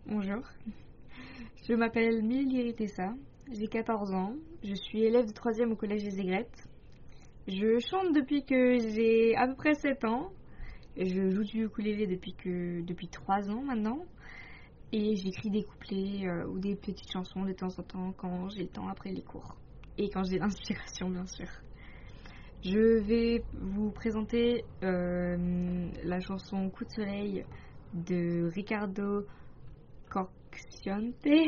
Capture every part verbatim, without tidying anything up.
Bonjour, je m'appelle Milly Tessa, j'ai quatorze ans, je suis élève de troisième au collège des Aigrettes. Je chante depuis que j'ai à peu près sept ans, je joue du ukulélé depuis, que, depuis trois ans maintenant, et j'écris des couplets euh, ou des petites chansons de temps en temps quand j'ai le temps après les cours, et quand j'ai l'inspiration bien sûr. Je vais vous présenter euh, la chanson Coup de soleil de Ricardo Cocciante.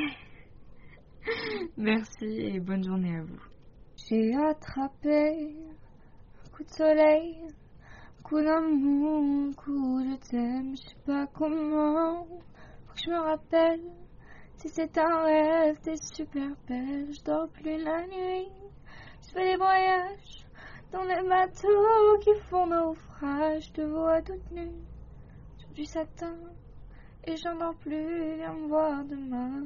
Merci et bonne journée à vous. J'ai attrapé un coup de soleil, un coup d'amour, un coup je t'aime, je sais pas comment. Faut que je me rappelle, si c'est un rêve, t'es super belle. Je dors plus la nuit, je fais des voyages dans les bateaux qui font naufrage. Je te vois toute nue sur du satin et j'en dors plus, viens me voir demain.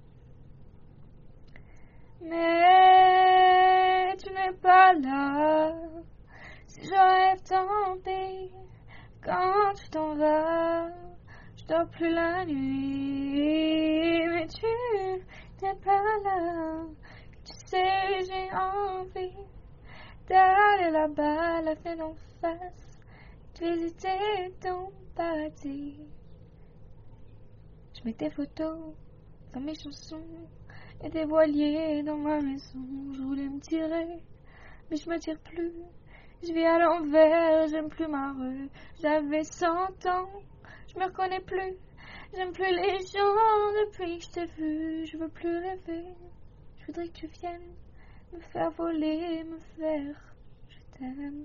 Mais tu n'es pas là. Si je rêve, tant pis. Quand tu t'en vas, je dors plus la nuit. Mais tu n'es pas là. Tu sais, j'ai envie d'aller là-bas, la fenêtre en face, de visiter ton paradis. Je mets tes photos dans mes chansons et des voiliers dans ma maison. Je voulais me tirer, mais je me tire plus. Je vis à l'envers, j'aime plus ma rue. J'avais cent ans, je me reconnais plus. J'aime plus les gens depuis que je t'ai vu. Je veux plus rêver, je voudrais que tu viennes me faire voler, me faire je t'aime.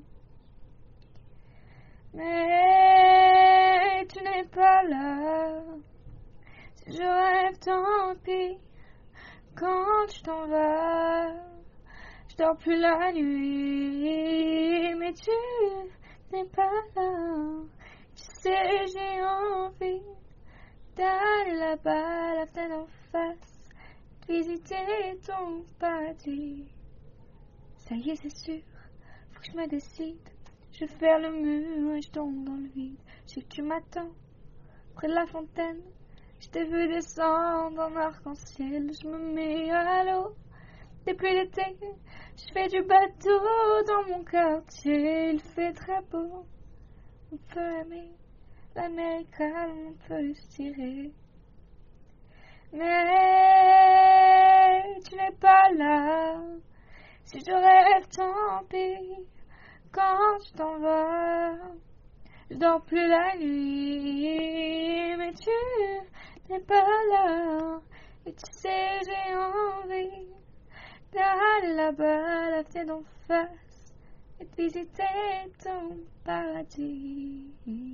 Mais tu n'es pas là. Si je rêve, tant pis. Quand tu t'en vas, je dors plus la nuit. Mais tu n'es pas là. Tu sais, j'ai envie d'aller là-bas, la fenêtre en face, de visiter ton paradis. Ça y est, c'est sûr, faut que je me décide. Je vais faire le mur et je tombe dans le vide. Je sais que tu m'attends près de la fontaine. Je t'ai vu descendre en arc-en-ciel. Je me mets à l'eau depuis l'été. Je fais du bateau dans mon quartier. Il fait très beau. On peut aimer la mer est calme, on peut se tirer. Mais tu n'es pas là. Si je rêve, tant pis. Quand tu t'en vas, je dors plus la nuit. Mais tu n'es pas là. Et tu sais, j'ai envie d'aller là-bas, la fenêtre d'en face, et de visiter ton paradis.